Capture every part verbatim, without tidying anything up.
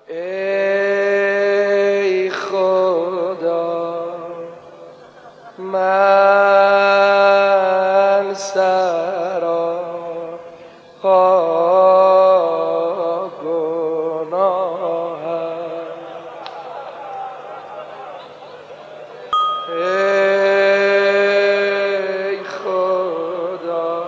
ای خدا من سراپا گناهم، ای خدا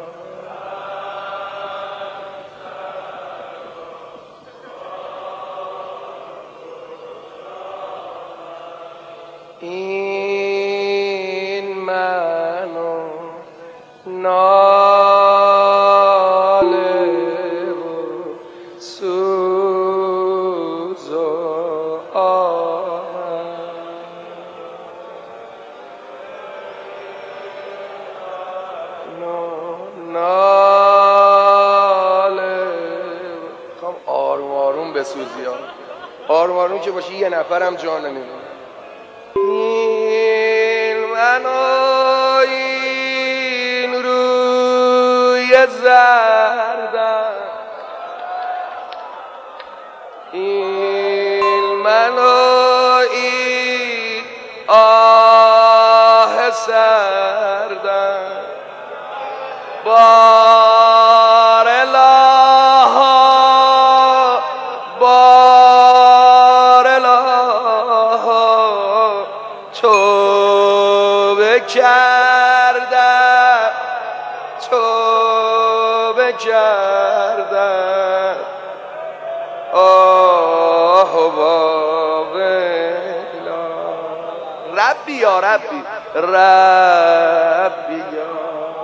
این منو ناله و سوز و آهن، ناله خواهم آروم آروم بسوزی ها. آروم آروم که باشی یه نفرم جا نمیمونه. این من و این روی زردم، این من و این آه سردم، بار الها بار الها توبه کردم توبه کردم، آه واویلا ربی یا ربی ربی یا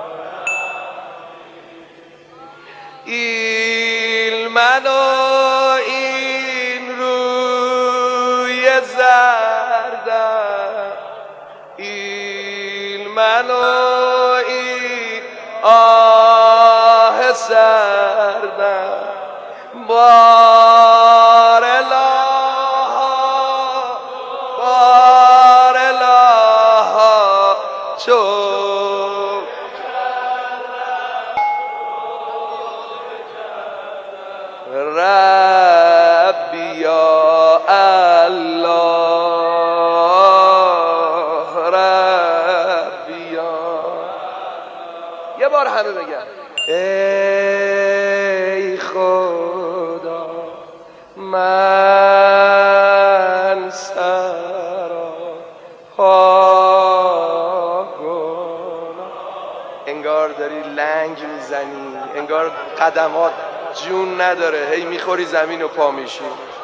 این من و این روی زردم، این من و این آه سردم، بار الها بار الها تو ربی یا الله ربی یا. یه بار همه بگن ای خدا من سراپا گناهم. انگار داری لنگ میزنی، انگار قدمات جون نداره، هی میخوری زمین و پا میشی.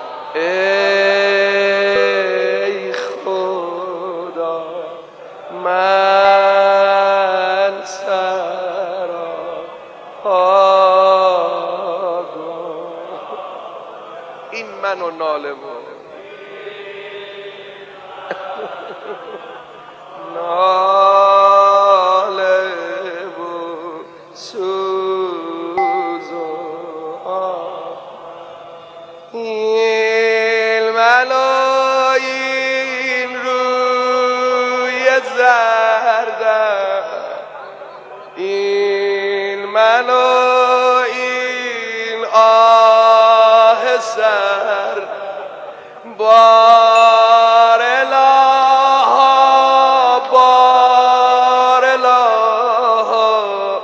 ای خدا من سراپا گناهم، این منو ناله و ناله و سوز و آه، این من و این روی زردم، این من و این آه سر، بار الها بار الها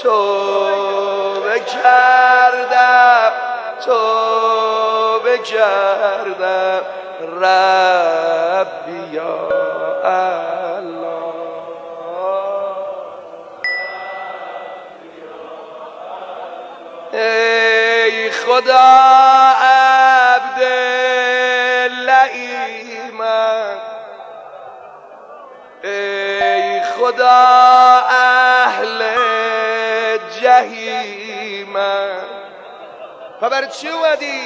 توبه کردم توبه کردم، ربی یا الله ای خدا عبد لئیمم، ای خدا اهل جهیمم، و برای چی اومدی؟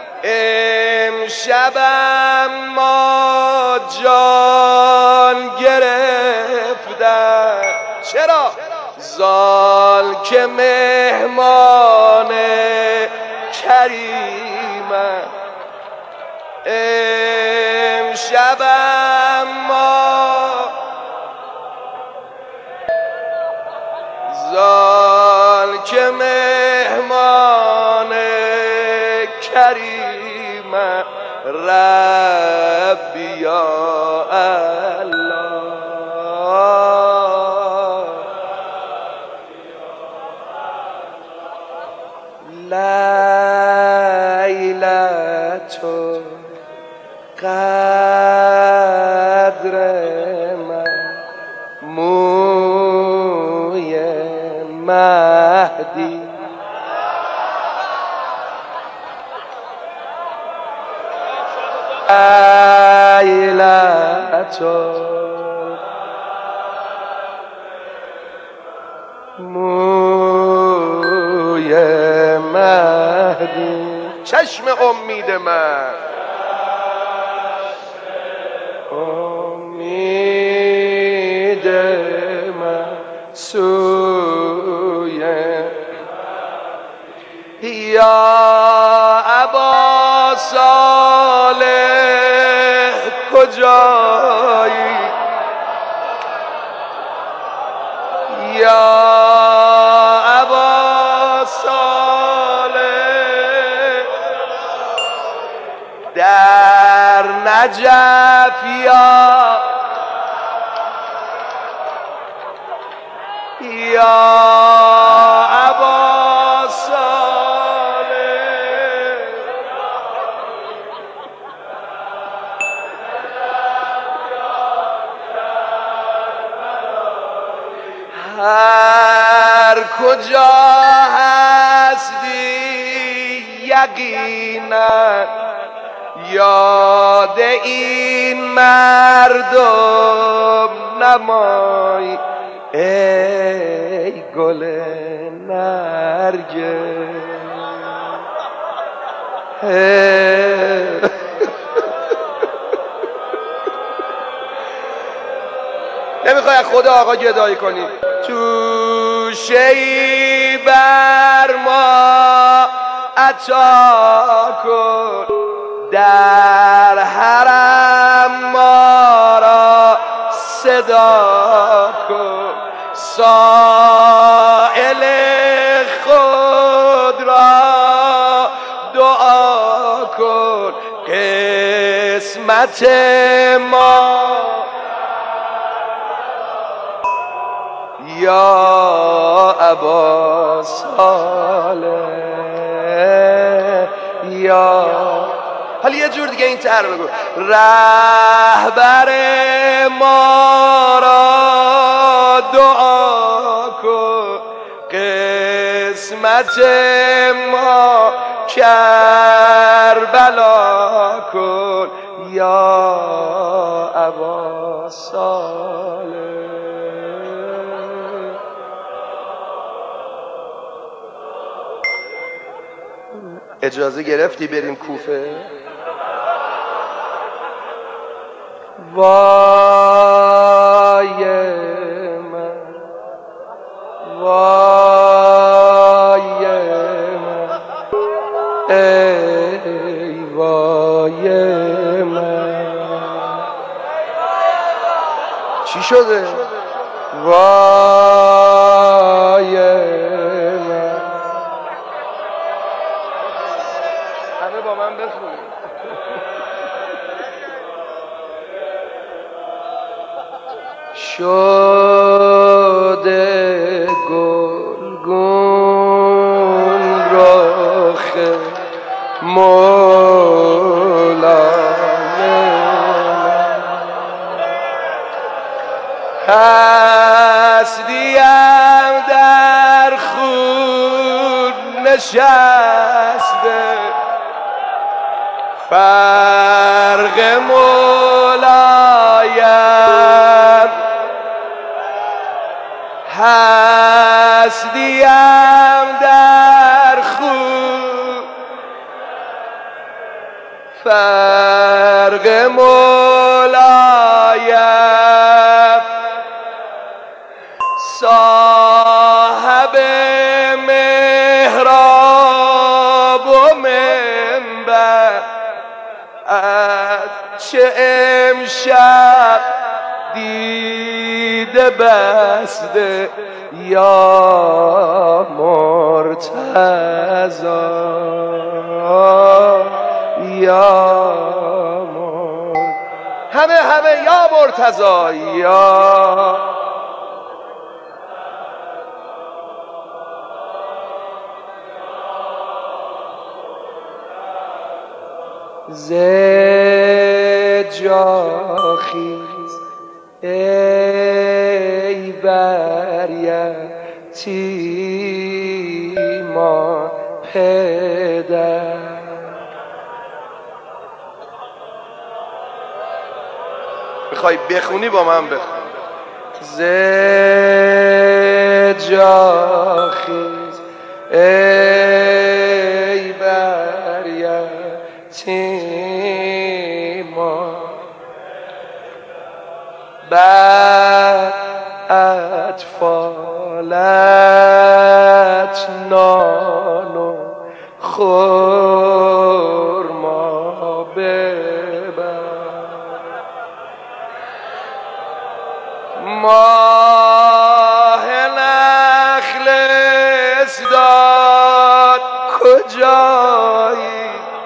امشبم ما جان گرفتم. چرا؟ زال که مهمان کریمم، امشبم ما زال که مهمان کریم من ربی یا الله لیلة قدر من موی مهدی لیلة موی مهدی چشم امید من امید من سوی یا ابا صالح کجایی یا ابا صالح در نجف یا یا ابا صالح هر کجا هستی یقینا یاد این مردم نمای ای گل نرگس نمیخوای از خدا آقا گدایی کنی تو شی بر ما عطا کن در حرم ما را صدا کن سائل خود را دعا کن قسمت ما یا ابا صالح یا حالا یه جور دیگه این تر بگو رهبر ما را دعا کن قسمت ما کربلا کن یا ابا صالح اجازه گرفتی بریم کوفه؟ وای من وای من ای وای من چی شده؟ وای من همه با من بخونید شده گلگون رخ مولای هستیم در خون نشسته فرق مولایم هستیم در خون فرق مولایم صاحب محراب و منبر از چه امشب دیده بسته یا مرتضی یا مر... همه همه یا مرتضی یا ز جا خیز ای بر یتیمان پدر. میخوای بخونی با من بخون. ز جا خیز ای بر یتیمان بر اطفالت نان و خرما ببر. ماه نخل اسداد کجایی؟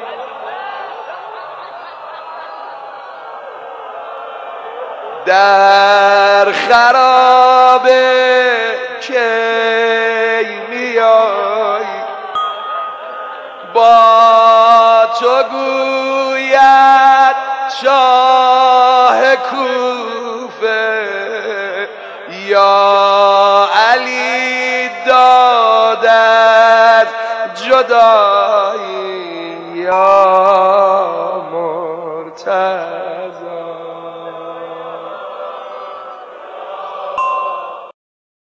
در خرابه کی میایی؟ با تو گوید شاه کوفه یا علی دادت جدایی یا مرتضی.